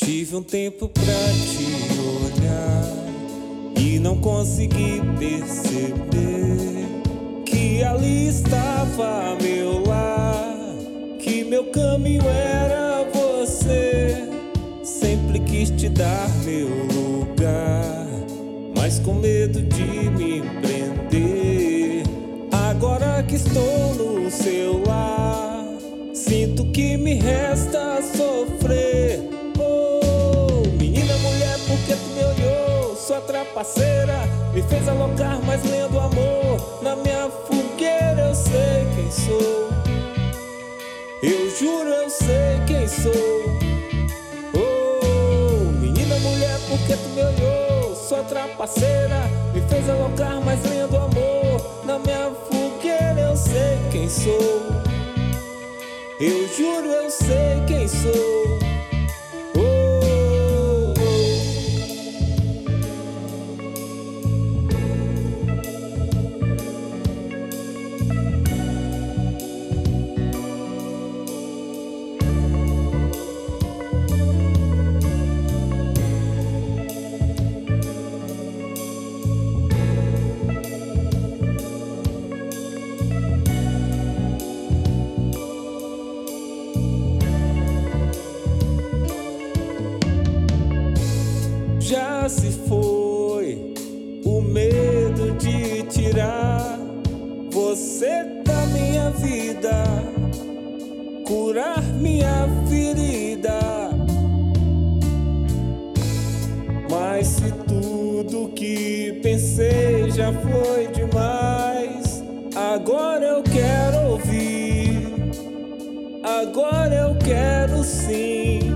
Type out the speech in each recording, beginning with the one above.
Tive um tempo pra te olhar e não consegui perceber que ali estava a meu lar, que meu caminho era você. Sempre quis te dar meu lugar, mas com medo de me prender. Agora que estou no seu lar, sinto que me resta sofrer. Porque tu me olhou, sua trapaceira me fez alocar, mas lendo amor na minha fogueira. Eu sei quem sou, eu juro eu sei quem sou. Oh, menina, mulher, porque tu me olhou, sua trapaceira me fez alocar, mas lendo amor na minha fogueira. Eu sei quem sou, eu juro eu sei quem sou. Já se foi o medo de tirar você da minha vida, curar minha ferida. Mas se tudo que pensei já foi demais, agora eu quero ouvir, agora eu quero sim.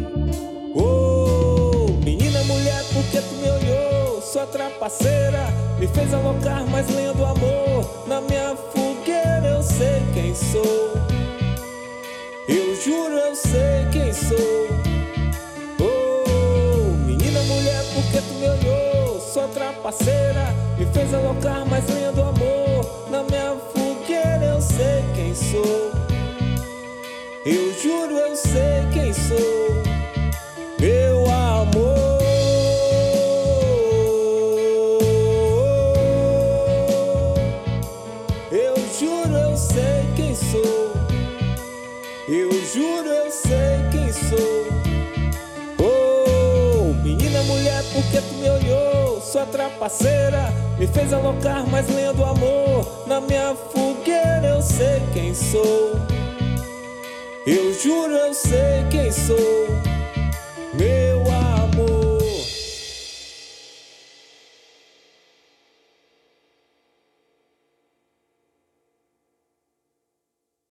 Porque tu me olhou, sua trapaceira me fez alocar, mas lendo amor na minha fogueira. Eu sei quem sou, eu juro eu sei quem sou. Oh, menina, mulher, porque tu me olhou, sua trapaceira me fez alocar, mas lendo amor na minha fogueira. Eu sei quem sou, eu juro eu sei quem sou. Meu amor, eu juro eu sei quem sou. Oh, menina, mulher, porque tu me olhou, sua trapaceira me fez alocar, mas lendo amor na minha fogueira. Eu sei quem sou, eu juro eu sei